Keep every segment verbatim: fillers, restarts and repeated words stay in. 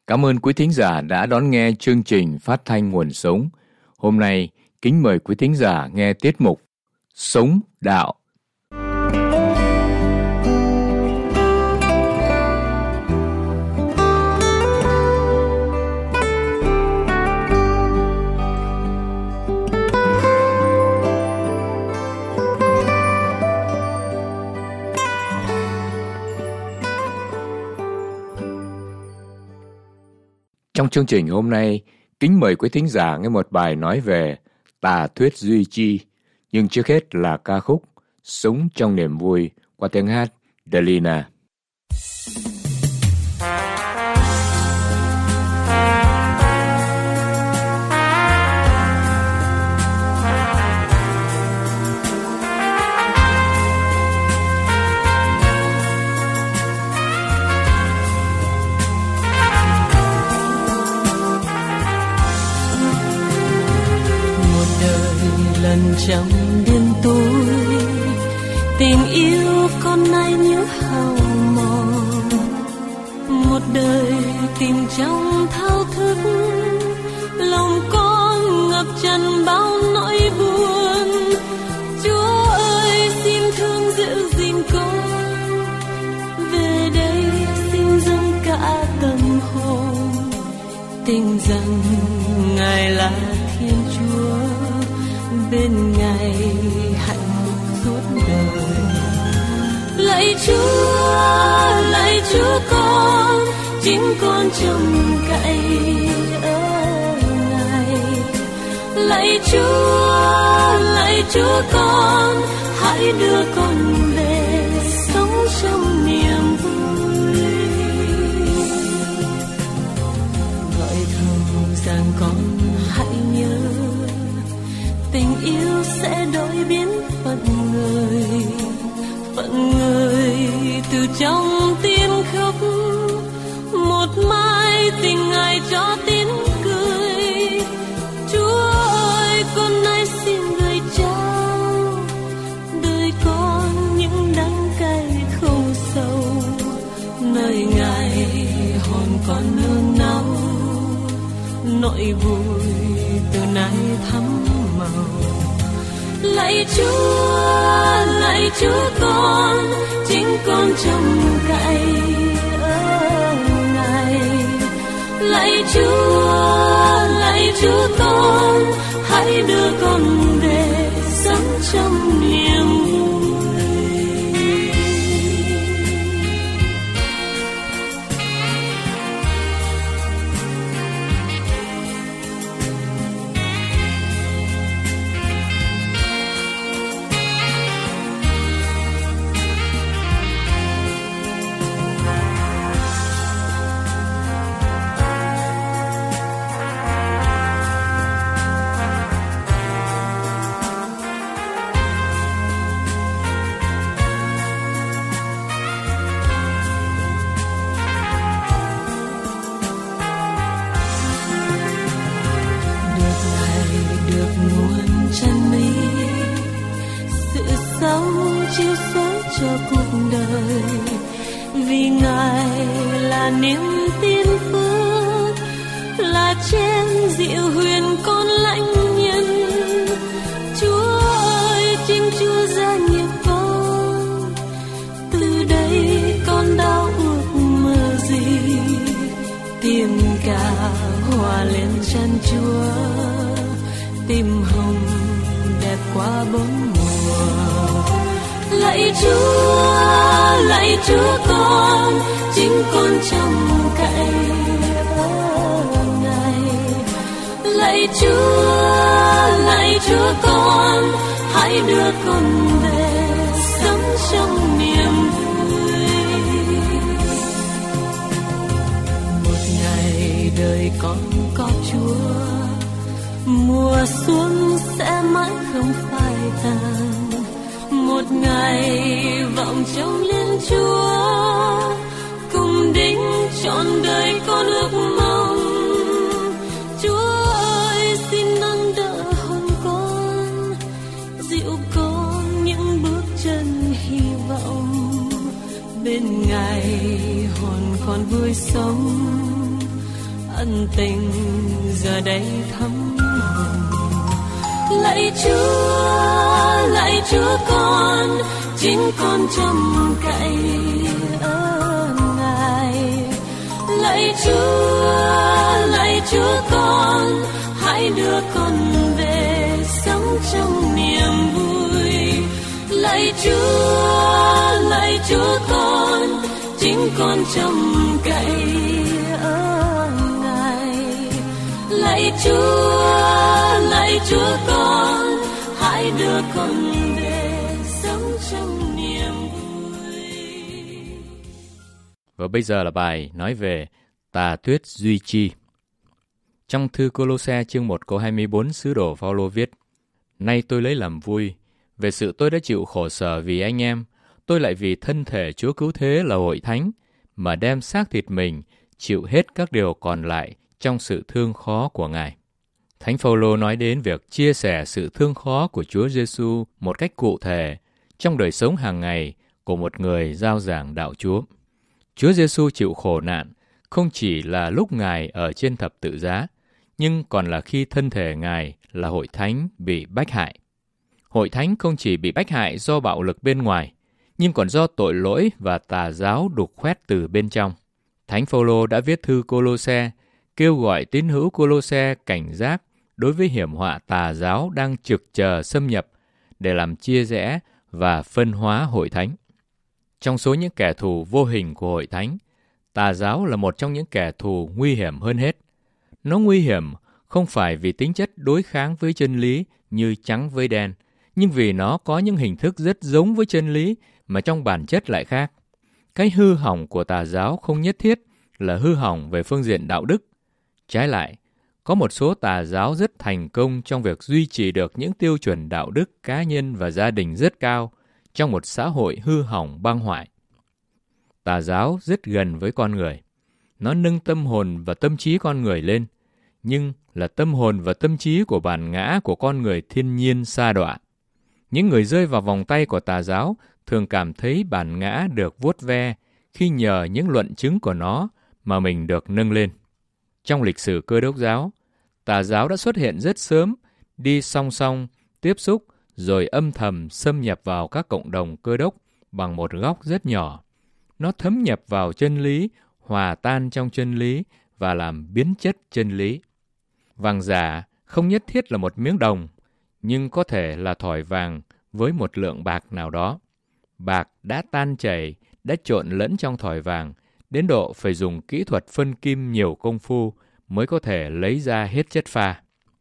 Cảm ơn quý thính giả đã đón nghe chương trình phát thanh Nguồn Sống. Hôm nay, kính mời quý thính giả nghe tiết mục Sống Đạo. Trong chương trình hôm nay, kính mời quý thính giả nghe một bài nói về tà thuyết duy chi, nhưng trước hết là ca khúc Sống trong niềm vui qua tiếng hát Delina. Trong đêm tối tình yêu con nay nhớ hao mòn, một đời tìm trong thao thức lòng con ngập tràn bao nỗi buồn. Chúa ơi xin thương dịu gìn con, về đây xin dâng cả tâm hồn, tin rằng Ngài là Thiên Chúa, bên Ngài hạnh phúc suốt đời. Lạy Chúa, lạy Chúa con, chính con trông cậy ở Ngài. Lạy Chúa, lạy Chúa con, hãy đưa con về sống trong niềm vui. Gọi thầm rằng con hãy nhớ, tình yêu sẽ đổi biến phận người, phận người từ trong tim khóc. Một mai tình Ngài cho tiếng cười. Chúa ơi, con nay xin gửi trao đời con những đắng cay khổ sầu, nơi Ngài hồn con nương náu, nỗi vui từ nay thắm màu. Lạy Chúa, lạy Chúa con, chính con trông cậy ở Ngài. Lạy Chúa, lạy Chúa con, hãy đưa con về sống trong niềm vui. Chiếu sáng cho cuộc đời, vì Ngài là niềm tin phước, là chén rượu huyền con lãnh nhân. Chúa ơi, chính Chúa gia nghiệp con, từ đây con đã ước mơ gì, tìm cả hòa lên chân Chúa, tim hồng đẹp qua bốn mùa. Lạy Chúa, lạy Chúa con, chính con trông cậy ở Ngài. Lạy Chúa, lạy Chúa con, hãy đưa con về sống trong niềm vui. Một ngày đời con có Chúa, mùa xuân sẽ mãi không phai tàn. Một ngày vọng trông lên Chúa, cùng đính trọn đời con ước mong. Chúa ơi, xin nâng đỡ hồn con, dịu con những bước chân hy vọng. Bên Ngài hồn con vui sống, ân tình giờ đây thấm hồn. Lạy Chúa, lạy Chúa con, chính con trông cậy ở Ngài. Lạy Chúa, lạy Chúa con, hãy đưa con về sống trong niềm vui. Lạy Chúa, lạy Chúa con, chính con trông cậy ở Ngài. Lạy Chúa, lạy Chúa con, hãy đưa con về sống trong niềm vui. Và bây giờ là bài nói về tà thuyết duy chi. Trong thư Cô-lô-se chương một câu hai mươi bốn, sứ đồ Phao-lô viết: Nay tôi lấy làm vui về sự tôi đã chịu khổ sở vì anh em, tôi lại vì thân thể Chúa cứu thế là hội thánh, mà đem xác thịt mình chịu hết các điều còn lại trong sự thương khó của Ngài. Thánh Phao-lô nói đến việc chia sẻ sự thương khó của Chúa Giêsu một cách cụ thể trong đời sống hàng ngày của một người rao giảng đạo Chúa. Chúa Giêsu chịu khổ nạn không chỉ là lúc Ngài ở trên thập tự giá, nhưng còn là khi thân thể Ngài là hội thánh bị bách hại. Hội thánh không chỉ bị bách hại do bạo lực bên ngoài, nhưng còn do tội lỗi và tà giáo đục khoét từ bên trong. Thánh Phao-lô đã viết thư Cô-lô-se, kêu gọi tín hữu Cô-lô-se cảnh giác đối với hiểm họa tà giáo đang trực chờ xâm nhập để làm chia rẽ và phân hóa hội thánh. Trong số những kẻ thù vô hình của hội thánh, tà giáo là một trong những kẻ thù nguy hiểm hơn hết. Nó nguy hiểm không phải vì tính chất đối kháng với chân lý như trắng với đen, nhưng vì nó có những hình thức rất giống với chân lý mà trong bản chất lại khác. Cái hư hỏng của tà giáo không nhất thiết là hư hỏng về phương diện đạo đức. Trái lại, có một số tà giáo rất thành công trong việc duy trì được những tiêu chuẩn đạo đức cá nhân và gia đình rất cao trong một xã hội hư hỏng băng hoại. Tà giáo rất gần với con người. Nó nâng tâm hồn và tâm trí con người lên, nhưng là tâm hồn và tâm trí của bản ngã của con người thiên nhiên sa đọa. Những người rơi vào vòng tay của tà giáo thường cảm thấy bản ngã được vuốt ve khi nhờ những luận chứng của nó mà mình được nâng lên. Trong lịch sử Cơ đốc giáo, tà giáo đã xuất hiện rất sớm, đi song song, tiếp xúc, rồi âm thầm xâm nhập vào các cộng đồng Cơ đốc bằng một góc rất nhỏ. Nó thấm nhập vào chân lý, hòa tan trong chân lý và làm biến chất chân lý. Vàng giả không nhất thiết là một miếng đồng, nhưng có thể là thỏi vàng với một lượng bạc nào đó. Bạc đã tan chảy, đã trộn lẫn trong thỏi vàng, đến độ phải dùng kỹ thuật phân kim nhiều công phu mới có thể lấy ra hết chất pha.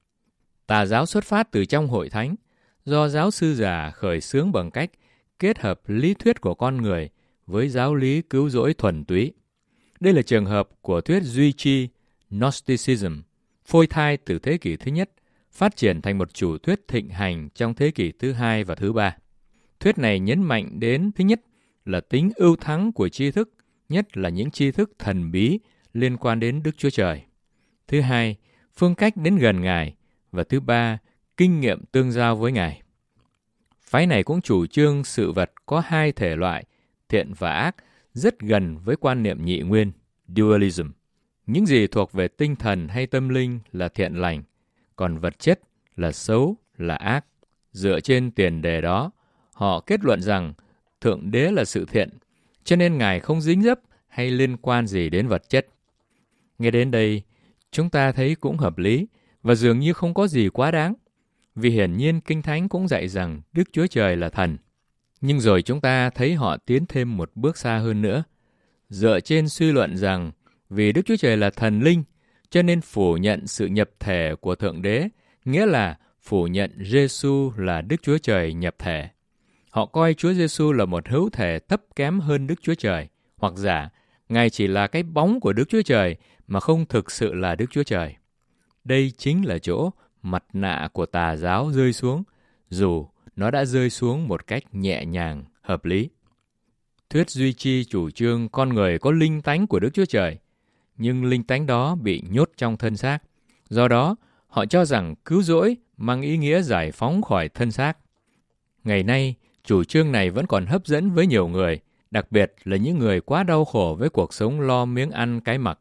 Tà giáo xuất phát từ trong hội thánh, do giáo sư giả khởi xướng bằng cách kết hợp lý thuyết của con người với giáo lý cứu rỗi thuần túy. Đây là trường hợp của thuyết duy chi, Gnosticism, phôi thai từ thế kỷ thứ nhất, phát triển thành một chủ thuyết thịnh hành trong thế kỷ thứ hai và thứ ba. Thuyết này nhấn mạnh đến, thứ nhất, là tính ưu thắng của tri thức, nhất là những tri thức thần bí liên quan đến Đức Chúa Trời. Thứ hai, phương cách đến gần Ngài. Và thứ ba, kinh nghiệm tương giao với Ngài. Phái này cũng chủ trương sự vật có hai thể loại, thiện và ác, rất gần với quan niệm nhị nguyên, dualism. Những gì thuộc về tinh thần hay tâm linh là thiện lành, còn vật chất là xấu, là ác. Dựa trên tiền đề đó, họ kết luận rằng Thượng Đế là sự thiện, cho nên Ngài không dính dấp hay liên quan gì đến vật chất. Nghe đến đây, chúng ta thấy cũng hợp lý và dường như không có gì quá đáng, vì hiển nhiên Kinh Thánh cũng dạy rằng Đức Chúa Trời là thần. Nhưng rồi chúng ta thấy họ tiến thêm một bước xa hơn nữa, dựa trên suy luận rằng vì Đức Chúa Trời là thần linh, cho nên phủ nhận sự nhập thể của Thượng Đế, nghĩa là phủ nhận Giêsu là Đức Chúa Trời nhập thể. Họ coi Chúa Giêsu là một hữu thể thấp kém hơn Đức Chúa Trời, hoặc giả Ngài chỉ là cái bóng của Đức Chúa Trời mà không thực sự là Đức Chúa Trời. Đây chính là chỗ mặt nạ của tà giáo rơi xuống, dù nó đã rơi xuống một cách nhẹ nhàng, hợp lý. Thuyết duy chi chủ trương con người có linh tánh của Đức Chúa Trời, nhưng linh tánh đó bị nhốt trong thân xác. Do đó, họ cho rằng cứu rỗi mang ý nghĩa giải phóng khỏi thân xác. Ngày nay, chủ trương này vẫn còn hấp dẫn với nhiều người, đặc biệt là những người quá đau khổ với cuộc sống lo miếng ăn cái mặc.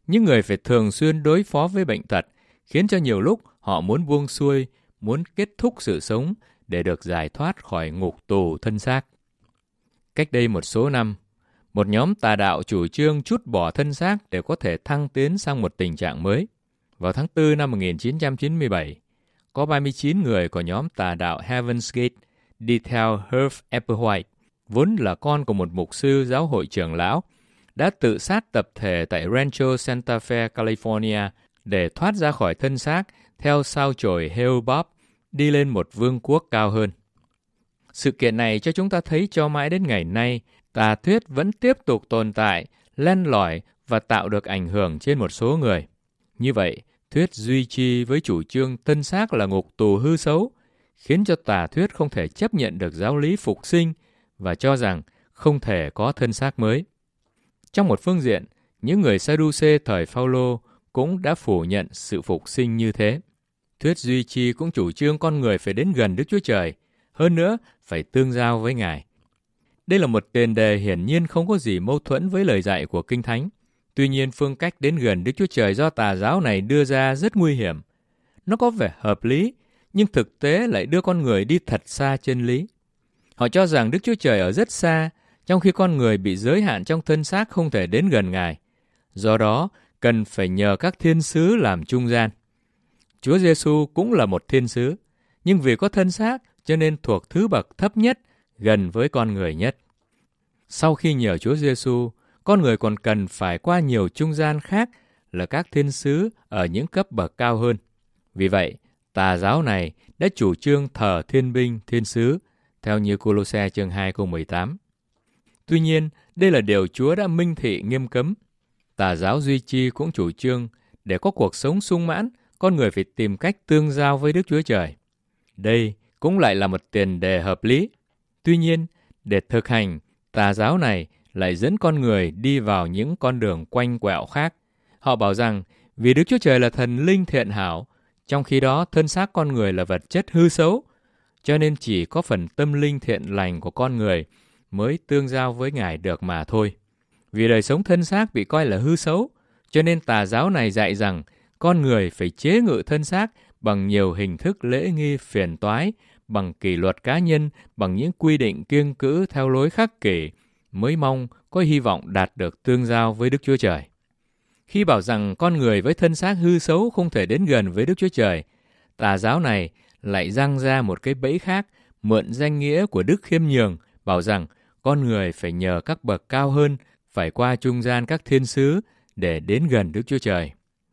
Những người phải thường xuyên đối phó với bệnh tật, khiến cho nhiều lúc họ muốn buông xuôi, muốn kết thúc sự sống để được giải thoát khỏi ngục tù thân xác. Cách đây một số năm, một nhóm tà đạo chủ trương trút bỏ thân xác để có thể thăng tiến sang một tình trạng mới. Vào tháng tư năm một nghìn chín trăm chín mươi bảy, có ba mươi chín người của nhóm tà đạo Heaven's Gate đi theo Herb Applewhite, vốn là con của một mục sư giáo hội trưởng lão, đã tự sát tập thể tại Rancho Santa Fe, California để thoát ra khỏi thân xác theo sao chổi Hale-Bopp đi lên một vương quốc cao hơn. Sự kiện này cho chúng ta thấy cho mãi đến ngày nay, tà thuyết vẫn tiếp tục tồn tại, len lỏi và tạo được ảnh hưởng trên một số người. Như vậy, thuyết duy trì với chủ trương thân xác là ngục tù hư xấu, khiến cho tà thuyết không thể chấp nhận được giáo lý phục sinh và cho rằng không thể có thân xác mới. Trong một phương diện, những người Sadducê thời Phao-lô cũng đã phủ nhận sự phục sinh như thế. Thuyết duy trì cũng chủ trương con người phải đến gần Đức Chúa Trời, hơn nữa phải tương giao với Ngài. Đây là một tiền đề hiển nhiên không có gì mâu thuẫn với lời dạy của Kinh Thánh. Tuy nhiên, phương cách đến gần Đức Chúa Trời do tà giáo này đưa ra rất nguy hiểm. Nó có vẻ hợp lý, nhưng thực tế lại đưa con người đi thật xa chân lý. Họ cho rằng Đức Chúa Trời ở rất xa, trong khi con người bị giới hạn trong thân xác không thể đến gần Ngài. Do đó, cần phải nhờ các thiên sứ làm trung gian. Chúa Giêsu cũng là một thiên sứ, nhưng vì có thân xác cho nên thuộc thứ bậc thấp nhất, gần với con người nhất. Sau khi nhờ Chúa Giêsu, con người còn cần phải qua nhiều trung gian khác là các thiên sứ ở những cấp bậc cao hơn. Vì vậy, tà giáo này đã chủ trương thờ thiên binh, thiên sứ, theo như Cô-lô-se chương hai câu mười tám. Tuy nhiên, đây là điều Chúa đã minh thị nghiêm cấm. Tà giáo duy trì cũng chủ trương để có cuộc sống sung mãn, con người phải tìm cách tương giao với Đức Chúa Trời. Đây cũng lại là một tiền đề hợp lý. Tuy nhiên, để thực hành, tà giáo này lại dẫn con người đi vào những con đường quanh quẹo khác. Họ bảo rằng vì Đức Chúa Trời là thần linh thiện hảo, trong khi đó thân xác con người là vật chất hư xấu, cho nên chỉ có phần tâm linh thiện lành của con người mới tương giao với Ngài được mà thôi. Vì đời sống thân xác bị coi là hư xấu, cho nên tà giáo này dạy rằng con người phải chế ngự thân xác bằng nhiều hình thức lễ nghi phiền toái, bằng kỷ luật cá nhân, bằng những quy định kiêng cữ theo lối khắc kỷ, mới mong có hy vọng đạt được tương giao với Đức Chúa Trời. Khi bảo rằng con người với thân xác hư xấu không thể đến gần với Đức Chúa Trời, tà giáo này lại giăng ra một cái bẫy khác, mượn danh nghĩa của Đức Khiêm Nhường, bảo rằng con người phải nhờ các bậc cao hơn, phải qua trung gian các thiên sứ để đến gần Đức Chúa Trời.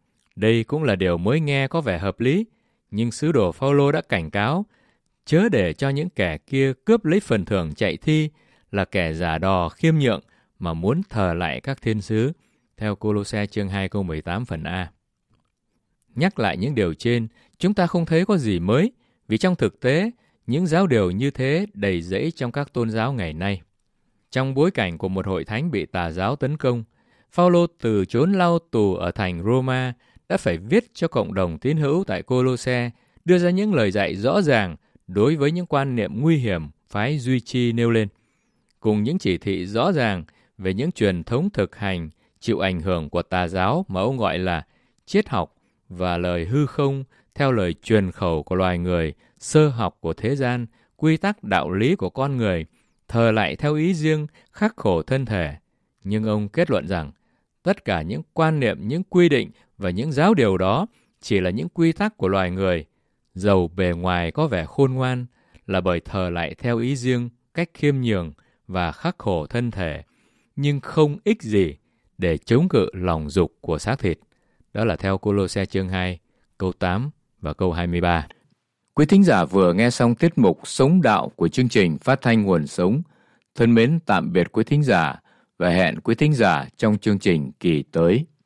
Đây cũng là điều mới nghe có vẻ hợp lý, nhưng sứ đồ Phao-lô đã cảnh cáo, chớ để cho những kẻ kia cướp lấy phần thưởng chạy thi, là kẻ giả đò khiêm nhượng mà muốn thờ lại các thiên sứ, theo Cô-lô-se chương hai câu mười tám phần A. Nhắc lại những điều trên, chúng ta không thấy có gì mới, vì trong thực tế, những giáo điều như thế đầy rẫy trong các tôn giáo ngày nay. Trong bối cảnh của một hội thánh bị tà giáo tấn công, Phao-lô từ chốn lao tù ở thành Roma đã phải viết cho cộng đồng tín hữu tại Cô-lô-se đưa ra những lời dạy rõ ràng đối với những quan niệm nguy hiểm phái duy trì nêu lên, cùng những chỉ thị rõ ràng về những truyền thống thực hành chịu ảnh hưởng của tà giáo mà ông gọi là triết học và lời hư không theo lời truyền khẩu của loài người, sơ học của thế gian, quy tắc đạo lý của con người, thờ lại theo ý riêng, khắc khổ thân thể. Nhưng ông kết luận rằng, tất cả những quan niệm, những quy định và những giáo điều đó chỉ là những quy tắc của loài người, dầu bề ngoài có vẻ khôn ngoan, là bởi thờ lại theo ý riêng, cách khiêm nhường và khắc khổ thân thể, nhưng không ích gì để chống cự lòng dục của xác thịt. Đó là theo Cô-lô-se chương hai, câu tám và câu hai mươi ba. Quý thính giả vừa nghe xong tiết mục Sống Đạo của chương trình Phát thanh Nguồn Sống. Thân mến tạm biệt quý thính giả và hẹn quý thính giả trong chương trình kỳ tới.